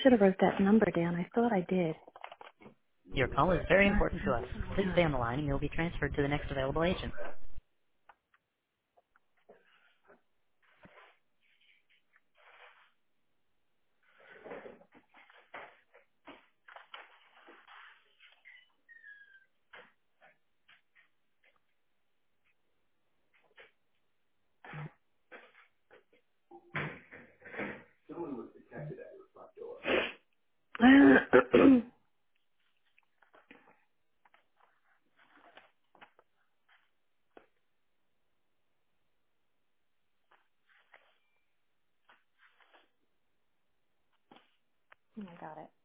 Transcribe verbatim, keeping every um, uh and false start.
should have wrote that number down. I thought I did. Your call is very important to us. Please stay on the line and you'll be transferred to the next available agent. I got it.